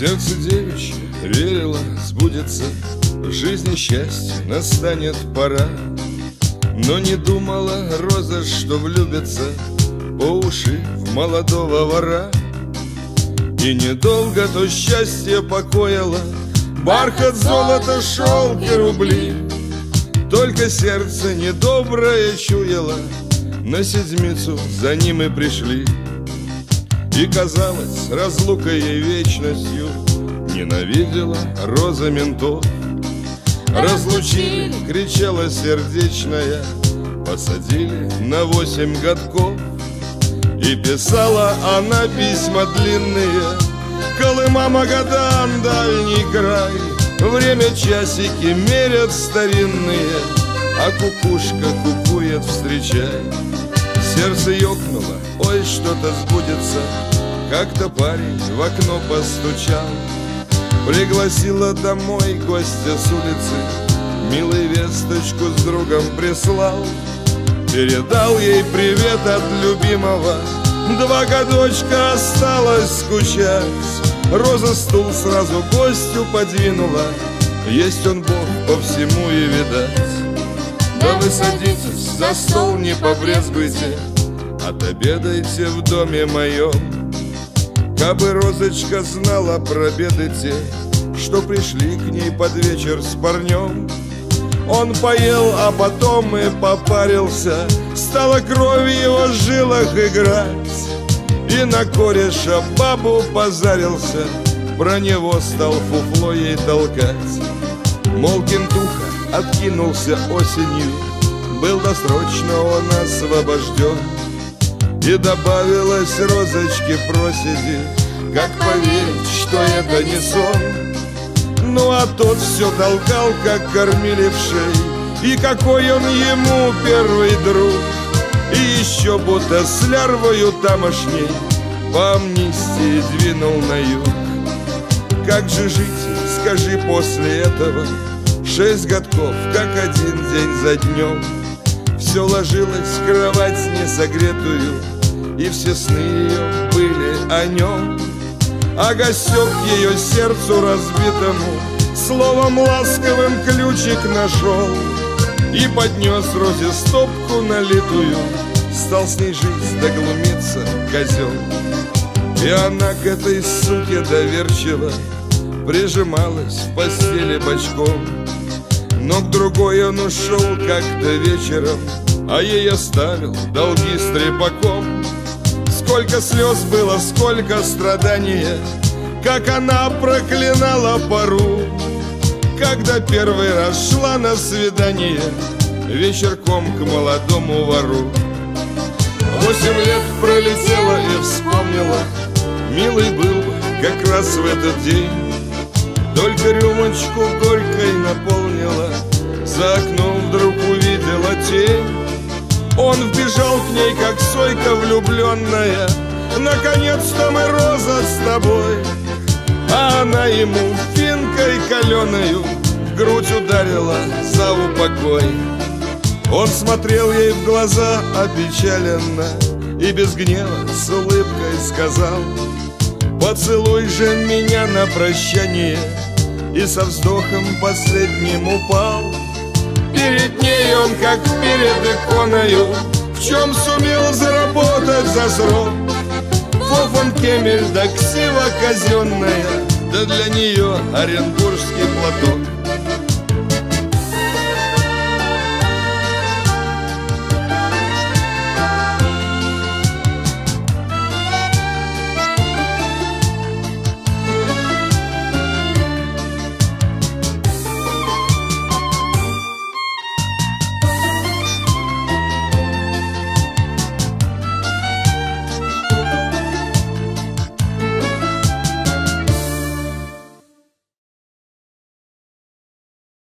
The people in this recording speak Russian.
Сердце девичье верило, сбудется, в жизни счастье настанет пора. Но не думала роза, что влюбится по уши в молодого вора. И недолго то счастье покоило, бархат, золото, шелк и рубли. Только сердце недоброе чуяло, на седмицу за ним и пришли. И казалось, разлукой ей вечностью ненавидела роза ментов. Разлучили, кричала сердечная, посадили на 8 годков. И писала она письма длинные: Колыма, Магадан, дальний край. Время часики мерят старинные, а кукушка кукует, встречай. Сердце ёкнуло, ой, что-то сбудется. Как-то парень в окно постучал, пригласила домой гостя с улицы, милый весточку с другом прислал. Передал ей привет от любимого, 2 годочка осталось скучать. Роза стул сразу гостю подвинула, есть он Бог по всему и видать. Да вы садитесь, за стол не побрезгуйте, отобедайте в доме моем. Кабы розочка знала про беды те, что пришли к ней под вечер с парнем. Он поел, а потом и попарился, стала кровь в его жилах играть. И на кореша бабу позарился, про него стал фуфло ей толкать. Мол, кентуха откинулся осенью, был досрочно он освобожден. И добавилась розочке проседи, как поверить, что это не сон. Ну а тот все толкал, как кормили в шей, и какой он ему первый друг. И еще будто с лярвою тамошней по амнистии двинул на юг. Как же жить, скажи, после этого? 6 годков, как один день за днем. Все ложилось в кровать несогретую, и все сны ее были о нем. А гостек ее сердцу разбитому словом ласковым ключик нашел. И поднес розе стопку налитую, стал с ней жить, да глумиться козел. И она к этой суке доверчиво прижималась в постели бочком. Но к другой он ушел как-то вечером, а ей оставил долги с трепаком. Сколько слез было, сколько страдания, как она проклинала пору, когда первый раз шла на свидание вечерком к молодому вору. 8 лет пролетело и вспомнила, милый был бы как раз в этот день. Только рюмочку горькой наполнила, за окном вдруг увидела тень. Он вбежал к ней, как сойка влюбленная: наконец-то мы, Роза, с тобой. А она ему финкой каленою в грудь ударила за упокой. Он смотрел ей в глаза опечаленно и без гнева с улыбкой сказал: поцелуй же меня на прощание. И со вздохом последним упал. Перед ней он, как перед иконою, в чем сумел заработать за срок. Фофан Кемель да ксива казенная, да для нее оренбургский платок.